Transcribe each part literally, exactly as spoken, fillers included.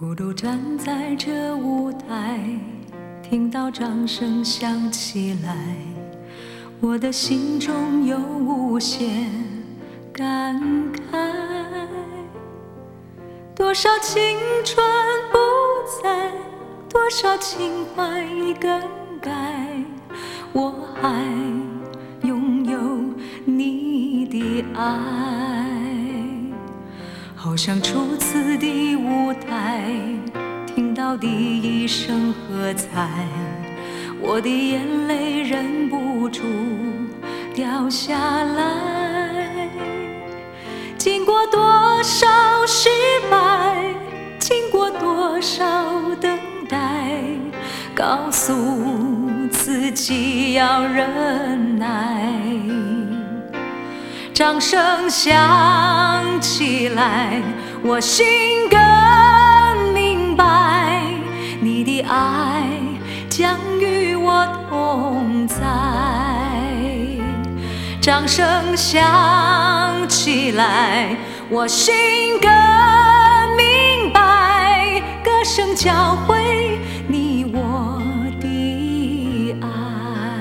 孤独站在这舞台，听到掌声响起来，我的心中有无限感慨。多少青春不在，多少情怀已更改，我还拥有你的爱。好像初次的舞台，听到第一声喝彩，我的眼泪忍不住掉下来。经过多少失败，经过多少等待，告诉自己要忍耐。掌声响起来，我心更明白，你的爱将与我同在。掌声响起来，我心更明白，歌声教会你我的爱。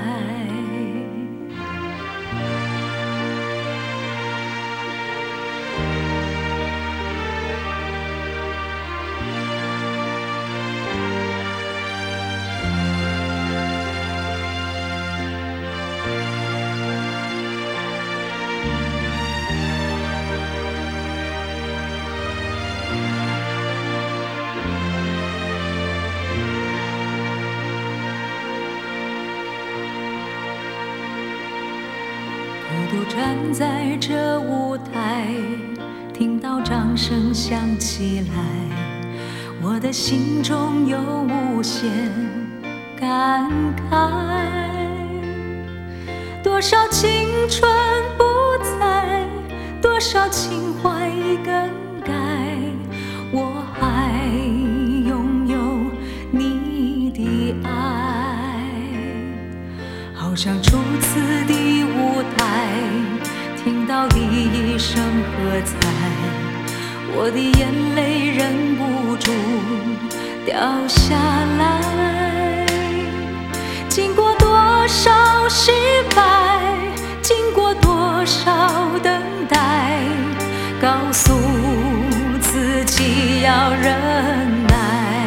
孤独站在这舞台，听到掌声响起来，我的心中有无限感慨。多少青春不在，多少情怀已更改，我还拥有你的爱。好像初次的舞台，听到第一声喝彩，我的眼泪忍不住掉下来。经过多少失败，经过多少等待，告诉自己要忍耐。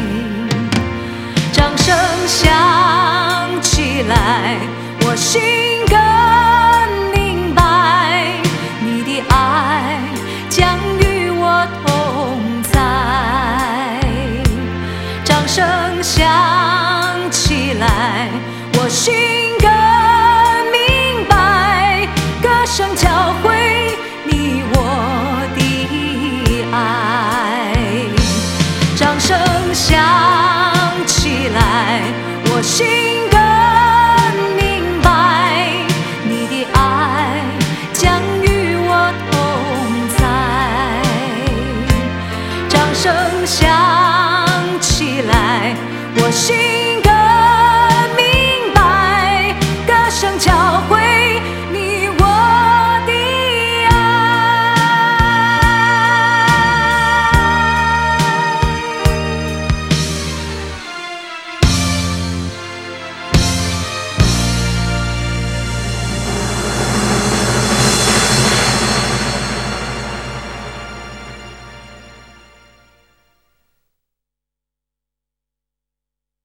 掌声响起来，我心更明白，你的爱将与我同在。掌声响起来，我心更明白，歌声教会你我的爱。掌声响起来，我心更明白，你的爱将与我同在。掌声响起来，我心